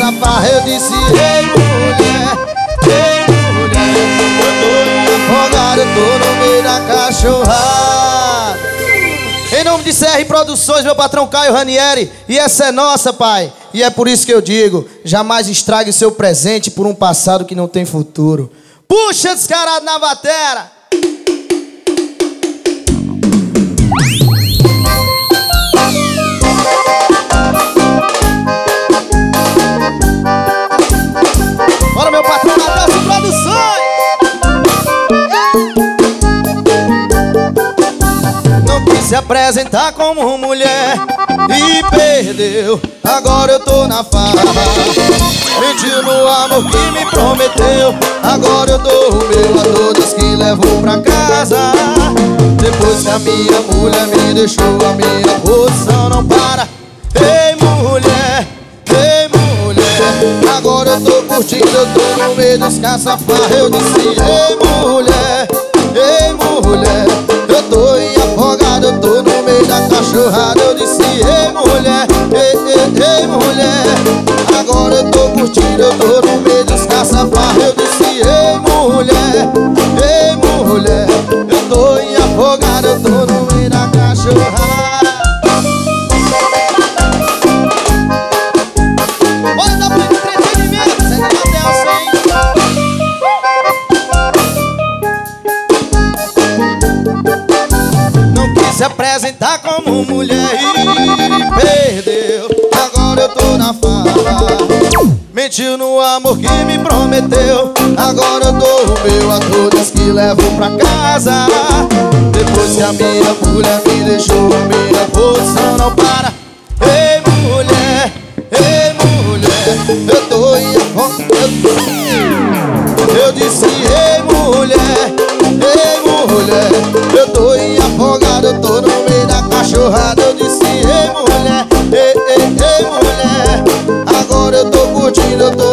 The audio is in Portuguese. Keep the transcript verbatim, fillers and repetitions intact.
casa farra. Eu disse, ei mulher, ei mulher, eu tô afogado, eu tô no meio da cachorrada. Em nome de C R Produções, meu patrão Caio Ranieri. E essa é nossa, pai. E é por isso que eu digo, jamais estrague o seu presente por um passado que não tem futuro. Puxa descarado na batera. Bora, meu patrão Adelson Produções. Não quis se apresentar como mulher e perdeu, agora eu tô na farra. Mentiu no amor que me prometeu, agora eu dou o meu a todas que levo pra casa. Depois que a minha mulher me deixou, a minha posição não para. Ei mulher, ei mulher, agora eu tô curtindo, eu tô no meio dos caça-farra. Eu disse, ei mulher, ei mulher, eu tô em afogado, eu tô no meio da cachorrada. Eu disse, ei mulher, ei, ei, ei mulher, agora eu tô curtindo, eu tô no meio dos caça-farra. Eu disse, ei mulher, ei mulher, eu tô em afogado, eu tô no meio da cachorrada. Olha, dá pra entretenimento, você não tem assim. Não quis se apresentar como mulher e perdeu, agora eu tô na farra. Mentiu no amor que me prometeu, agora eu dou o meu a todas que levo pra casa. Depois que a minha mulher me deixou, a minha posição não para. Ei mulher, ei mulher, eu tô em afogado. Eu disse, ei mulher, ei mulher, eu tô em afogado, eu tô no meio da cachorrada. Eu disse, ei mulher, ei, ei, ei mulher, agora eu tô curtindo, eu tô